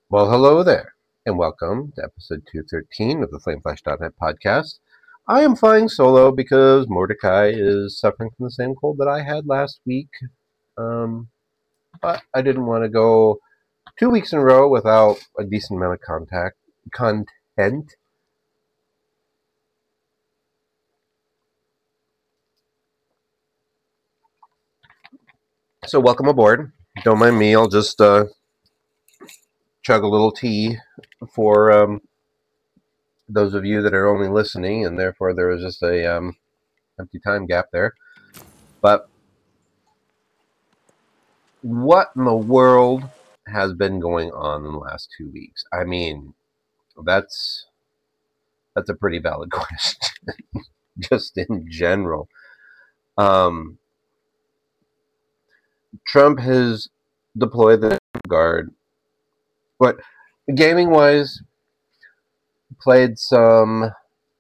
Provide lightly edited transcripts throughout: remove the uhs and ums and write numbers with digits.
Well, hello there, and welcome to episode 213 of the FlameFlash.net podcast. I am flying solo because Mordecai is suffering from the same cold that I had last week. Um, but I didn't want to go 2 weeks in a row without a decent amount of content. So welcome aboard. Don't mind me. I'll just chug a little tea for those of you that are only listening, and therefore there was just a empty time gap there. But what in the world has been going on in the last 2 weeks? I mean, that's that's a pretty valid question, just in general. Um, Trump has deployed the Guard, but gaming wise, played some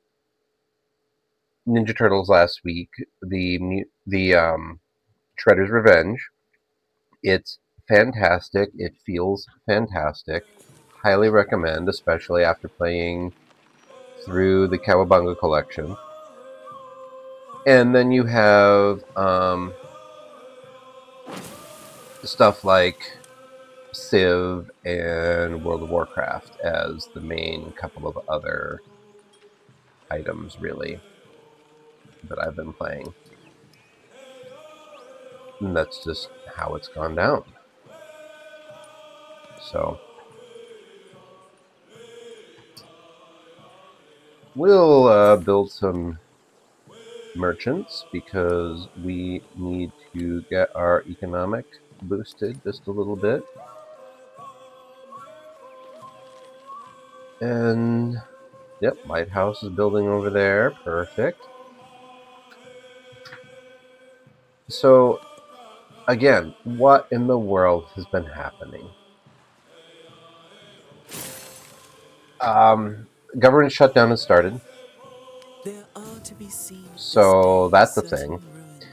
Ninja Turtles last week. The Shredder's Revenge. It's fantastic. It feels fantastic. Highly recommend, especially after playing through the Cowabunga collection. And then you have stuff like Civ and World of Warcraft as the main couple of other items, really, that I've been playing. And that's just how it's gone down. So, we'll build some merchants because we need to get our economic boosted just a little bit. And yep, Lighthouse is building over there. Perfect. So, again, what in the world has been happening? Government shutdown has started. So that's the thing.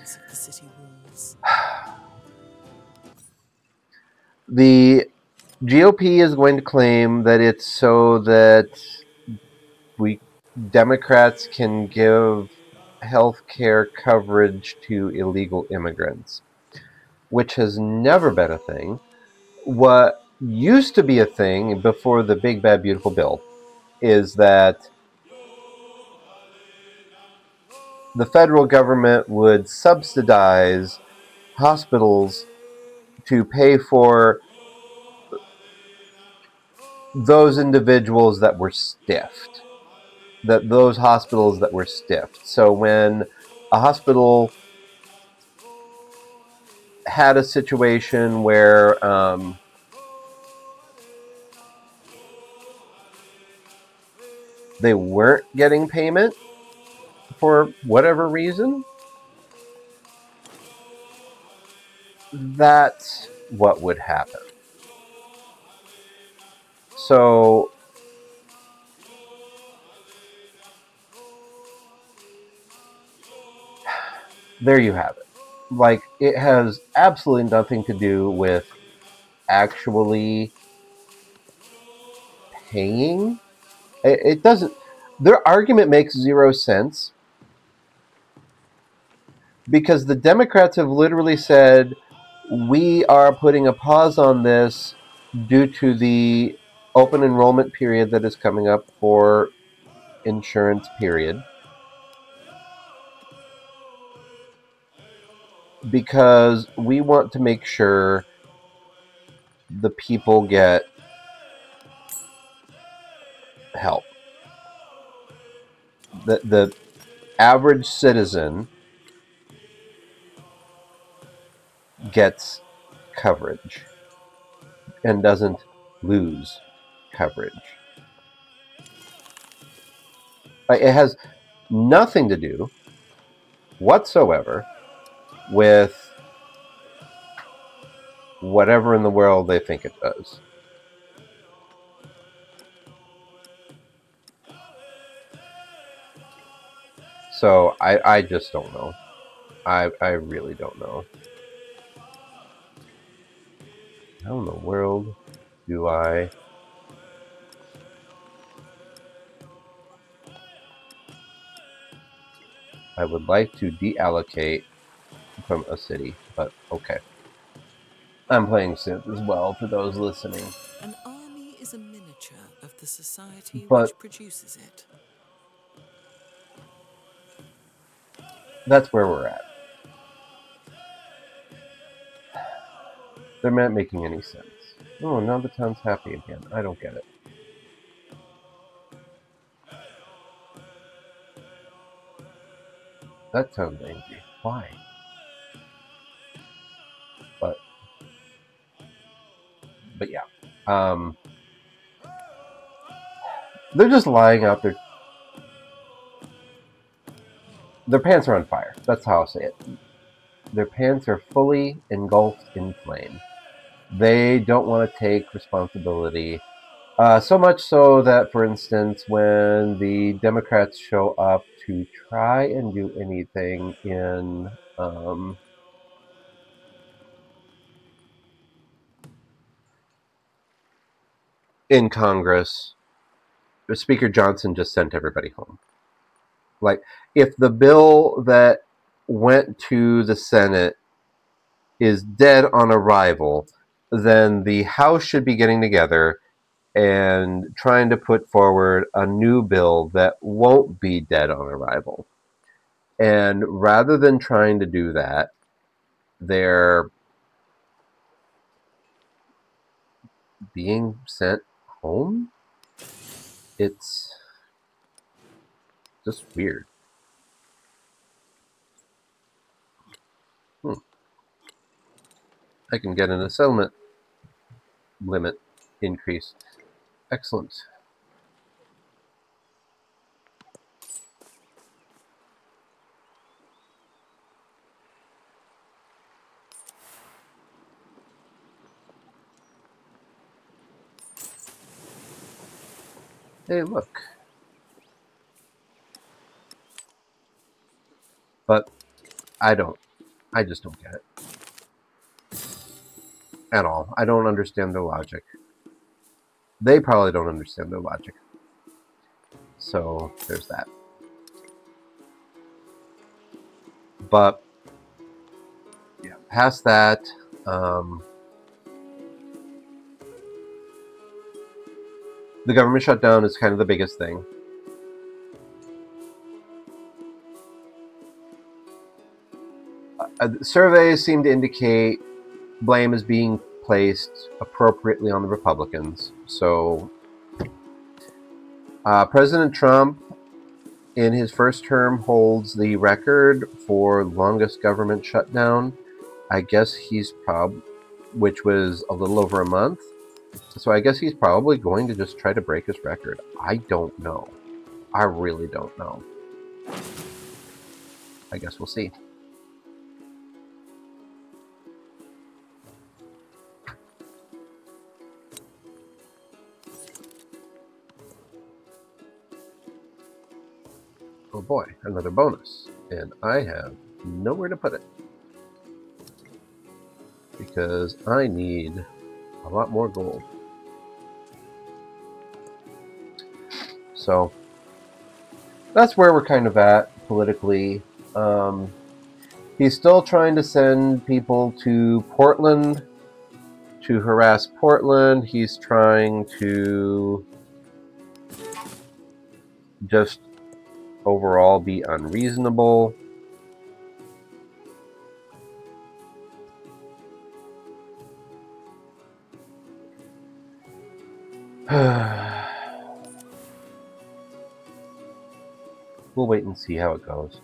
The GOP is going to claim that it's so that we Democrats can give health care coverage to illegal immigrants, which has never been a thing. What used to be a thing before the Big Bad Beautiful Bill is that the federal government would subsidize hospitals to pay for those individuals that were stiffed, that those hospitals that were stiffed. So when a hospital had a situation where they weren't getting payment for whatever reason, that's what would happen. So there you have it. Like, it has absolutely nothing to do with actually paying. It doesn't. Their argument makes zero sense because the Democrats have literally said, we are putting a pause on this due to the open enrollment period that is coming up for insurance period, because we want to make sure the people get help. The average citizen gets coverage and doesn't lose coverage. It has nothing to do whatsoever with whatever in the world they think it does. So I just don't know. I really don't know. How in the world do I I would like to deallocate from a city, but okay. I'm playing synth as well for those listening. An army is a miniature of the society But which produces it. that's where we're at. They're not making any sense. Oh, now the town's happy again. I don't get it. That sounds angry. Why? But yeah. They're just lying out there. Their pants are on fire. That's how I'll say it. Their pants are fully engulfed in flame. They don't want to take responsibility. So much so that, for instance, when the Democrats show up to try and do anything in Congress, Speaker Johnson just sent everybody home. Like, if the bill that went to the Senate is dead on arrival, then the House should be getting together and trying to put forward a new bill that won't be dead on arrival. And rather than trying to do that, they're being sent home. It's just weird. I can get an assessment limit increase. Excellent. Hey, look. But I just don't get it. At all. I don't understand their logic. They probably don't understand their logic. So, there's that. But, yeah, past that, the government shutdown is kind of the biggest thing. Surveys seem to indicate blame is being placed appropriately on the Republicans. So, President Trump, in his first term, holds the record for longest government shutdown. I guess he's which was a little over a month. So I guess he's probably going to just try to break his record. I don't know. I really don't know. I guess we'll see. Oh boy, another bonus. And I have nowhere to put it. Because I need a lot more gold. So, that's where we're kind of at politically. He's still trying to send people to Portland to harass Portland. He's trying to just overall be unreasonable. We'll wait and see how it goes.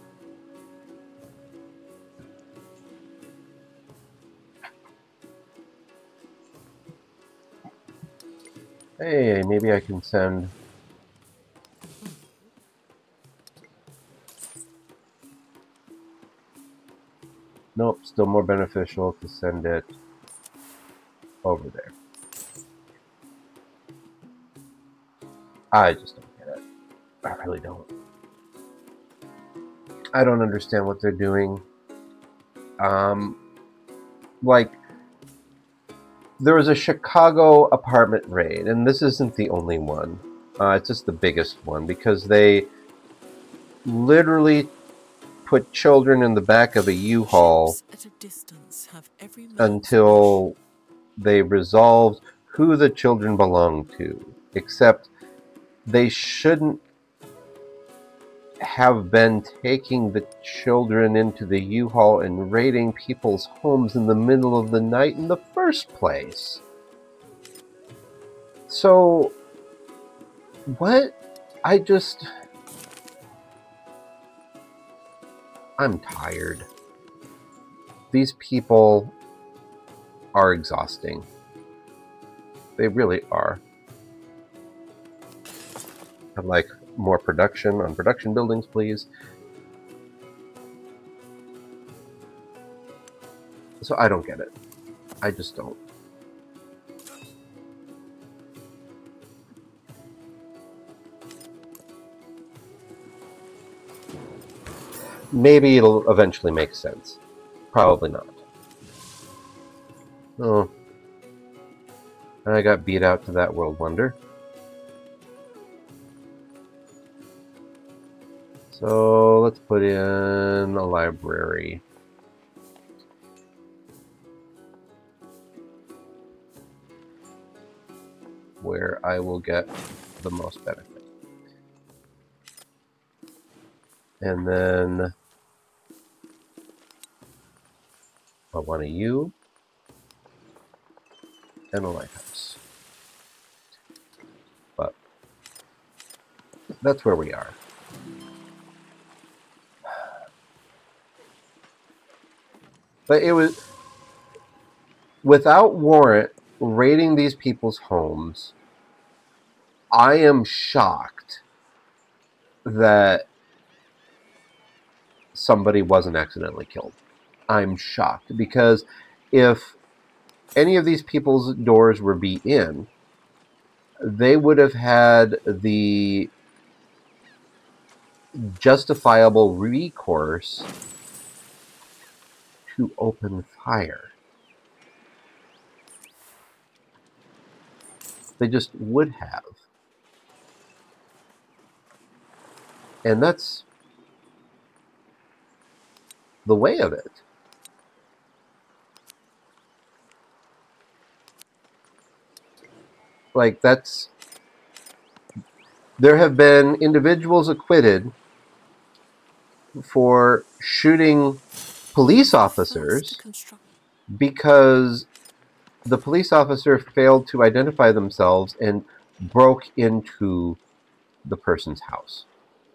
Hey, maybe I can send... Nope, still more beneficial to send it over there. I just don't get it. I really don't. I don't understand what they're doing. Like, there was a Chicago apartment raid, and this isn't the only one. It's just the biggest one, because they literally put children in the back of a U-Haul Ships at a distance have every man's until they resolved who the children belonged to. Except they shouldn't have been taking the children into the U-Haul and raiding people's homes in the middle of the night in the first place. So, what? I'm tired. These people are exhausting. They really are. I'd like more production on production buildings, please. So I don't get it. I just don't. Maybe it'll eventually make sense. Probably not. Oh. I got beat out to that world wonder. So let's put in a library. Where I will get the most benefit. And then I want a U and a lighthouse. But that's where we are. But it was without warrant raiding these people's homes. I am shocked that somebody wasn't accidentally killed. I'm shocked because if any of these people's doors were beat in, they would have had the justifiable recourse to open fire. They just would have. And that's the way of it. Like, that's... There have been individuals acquitted for shooting police officers because the police officer failed to identify themselves and broke into the person's house,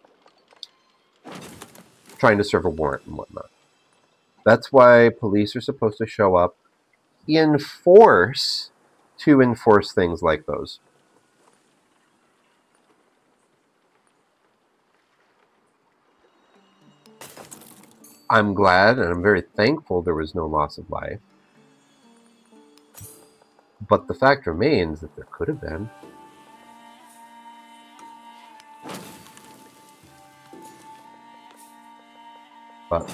trying to serve a warrant and whatnot. That's why police are supposed to show up in force to enforce things like those. I'm glad and I'm very thankful there was no loss of life. But the fact remains that there could have been. But,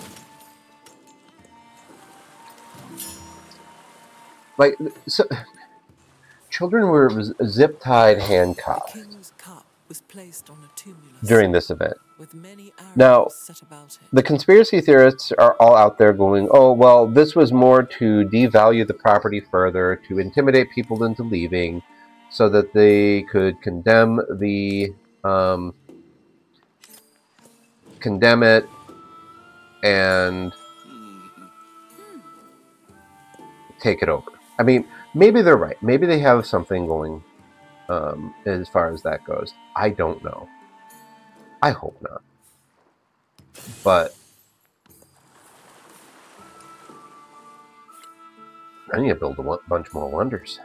like, so, children were zip-tied, handcuffed was placed on a tumulus during this event. With many Now, set about it. The conspiracy theorists are all out there going, oh, well, this was more to devalue the property further, to intimidate people into leaving, so that they could condemn it and take it over. I mean, maybe they're right. Maybe they have something going as far as that goes. I don't know. I hope not. But I need to build a bunch more wonders.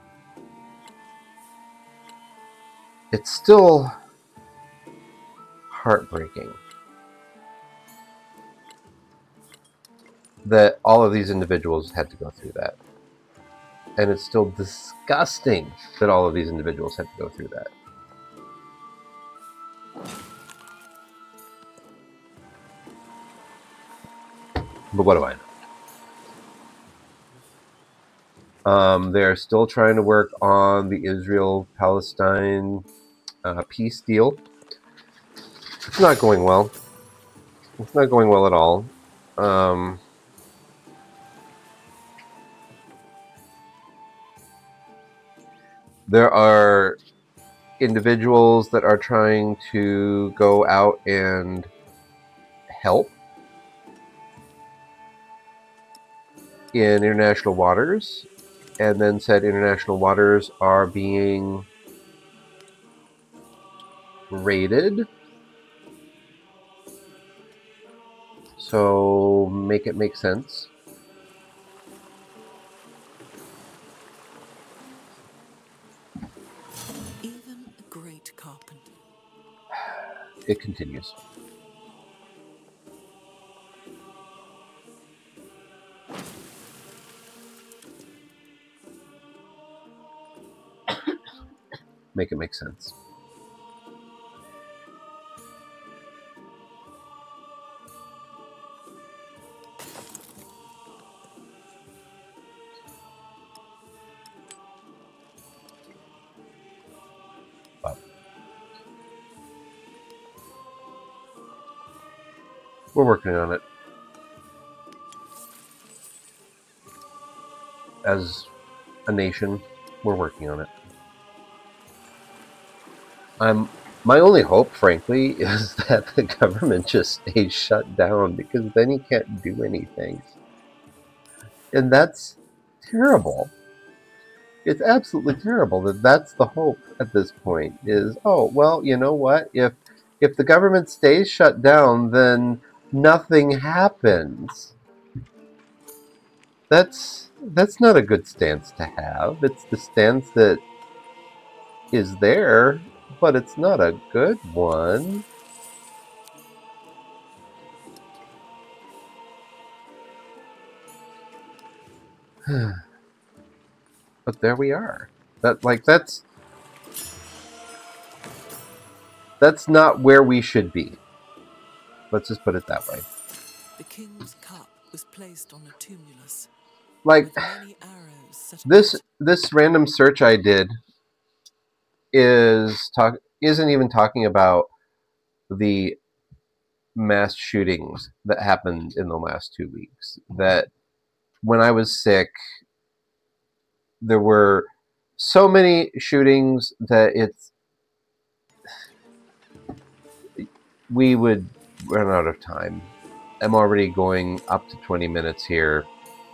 It's still heartbreaking that all of these individuals had to go through that. And it's still disgusting that all of these individuals had to go through that. But what do I know? They're still trying to work on the Israel-Palestine peace deal. It's not going well. It's not going well at all. Um, there are individuals that are trying to go out and help in international waters, and then said international waters are being raided. So make it make sense. Even a great carpenter. It continues. Make it make sense. But we're working on it. As a nation, we're working on it. My only hope, frankly, is that the government just stays shut down, because then you can't do anything. And that's terrible. It's absolutely terrible that that's the hope at this point is, oh, well, you know what? If the government stays shut down, then nothing happens. That's not a good stance to have. It's the stance that is there, but it's not a good one. But there we are. That's not where we should be. Let's just put it that way. The king's cup was placed on a tumulus Like with many arrows set this upon it. this random search I did isn't even talking about the mass shootings that happened in the last 2 weeks. That when I was sick, there were so many shootings that we would run out of time. I'm already going up to 20 minutes here.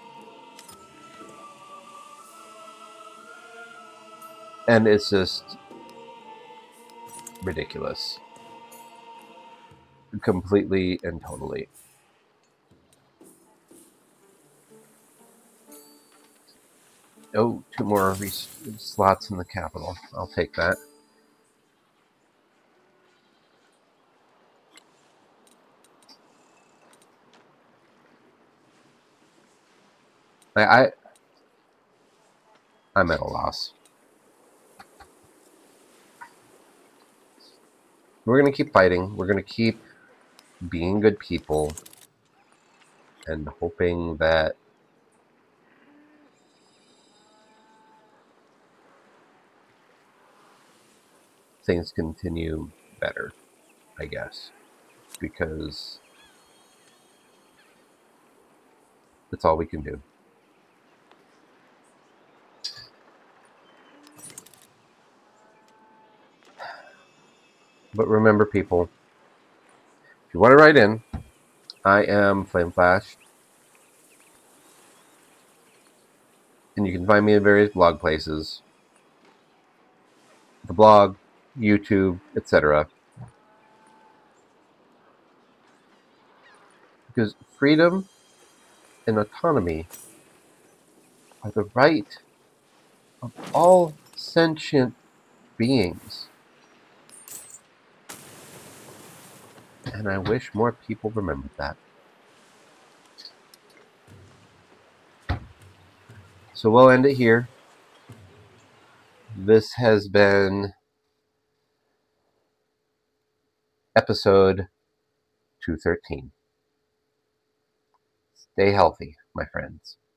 And it's just ridiculous. Completely and totally. Oh, 2 more slots in the Capitol. I'll take that. I'm at a loss. We're going to keep fighting. We're going to keep being good people and hoping that things continue better, I guess, because that's all we can do. But remember, people, if you want to write in, I am Flame Flash, and you can find me in various blog places, the blog, YouTube, etc. Because freedom and autonomy are the right of all sentient beings. And I wish more people remembered that. So we'll end it here. This has been episode 213. Stay healthy, my friends.